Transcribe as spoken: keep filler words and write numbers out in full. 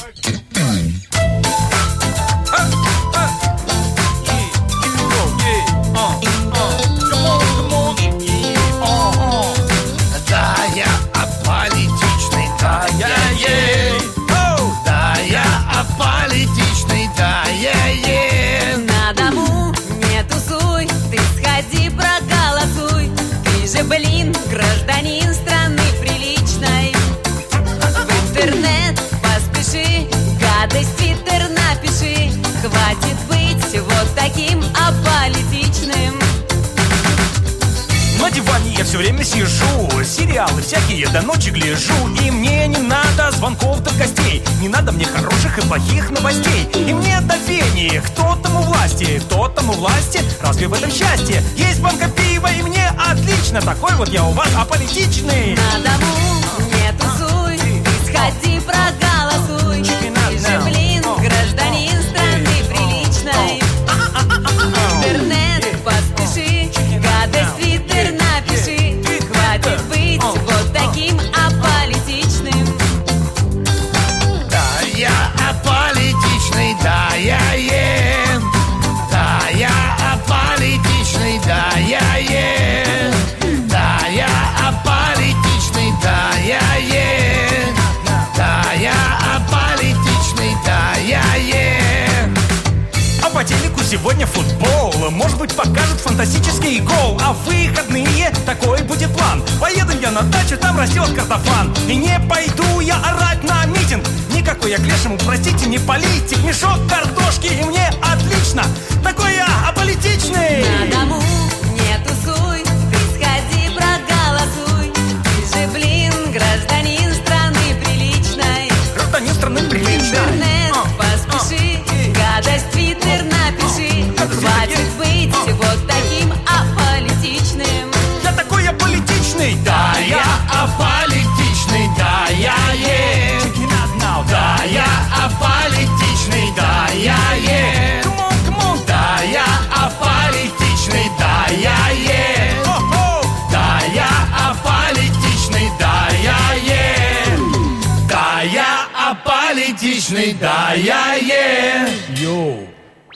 Блин, гражданин страны приличной. В интернет поспеши, гадость в твиттер напиши. Хватит быть вот таким аполитичным. На диване я все время сижу, сериалы всякие до ночи гляжу. И мне не надо звонков до гостей, не надо мне хороших и плохих новостей. И мне до фени, кто там у власти, кто там у власти, разве в этом счастье? Есть банка пива и мне отлично, такой вот я у вас аполитичный. На дому не тусуй, ты сходи проголосуй. Ты же, блин, гражданин страны приличной. В интернет поспеши, гадость в твиттер напиши. Хватит быть вот таким аполитичным. Да, я аполитичный, да, я ем. Да, я аполитичный, да, я ем. Да, я аполитичный, да, я ем. Да, я аполитичный, да, я ем. А по телеку сегодня футбол, может быть, покажут фантастический гол. А в выходные такой будет план: поеду я на дачу, там растет картофан. И не пойду я орать на митинг, никакой я к лешему, простите, не политик. Мешок картошки и мне отлично, такой я аполитичный. На дому не тусуй, ты сходи проголосуй. Ты же, блин, гражданин страны приличной. Гражданин страны приличной. В интернет поспеши, гадость в твиттер напиши. Хватит быть вот таким аполитичным. Я такой аполитичный, Да, я аполитичный, да, я ем. Да, я аполитичный, да, я ем. Come on, come on. Да, я аполитичный, да, я ем. Да, я аполитичный, да, я ем. Да, я аполитичный, да, я ем. Йоу.